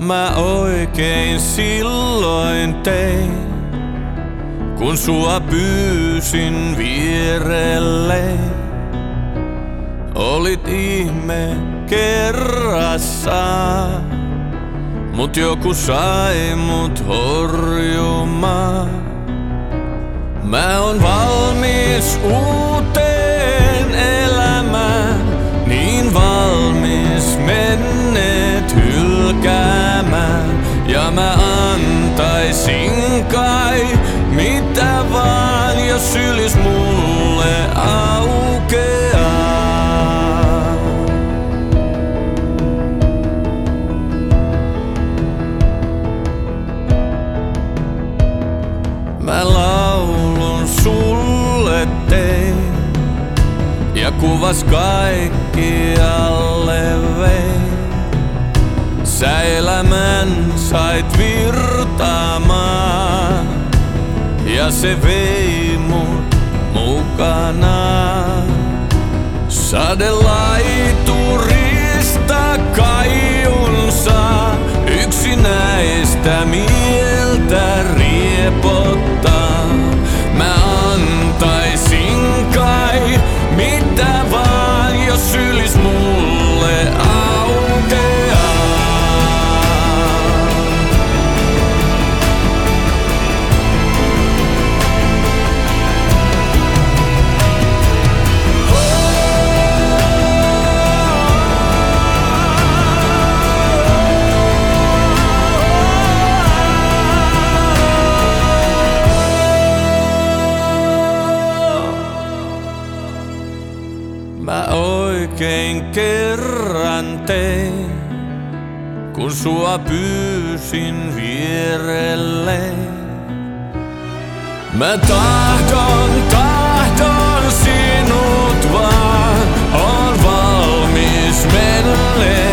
mä oikein silloin tein, kun sua pyysin vierelle? Olit ihme kerrassa, mut joku sai mut horjumaan. Mä oon valmis uuteen elämään, niin valmis menneet hylkäämään. Ja mä antaisin kai mitä vaan, jos sylis mulle aukeaa. Mä laulun sulle tein, ja kuvas kaikkialle vein. Sä elämän sait virtaamaan, ja se vei mut mukanaan. Sadelaiturista kaiunsa, yksinäistä mieltä riepottaa. Mä antaisin kai mitä vaan, jos sylis mulle aukeaa. Mä oikein kerran tein, kun sua pyysin vierelle. Mä tahdon sinut vaan, oon valmis menneen.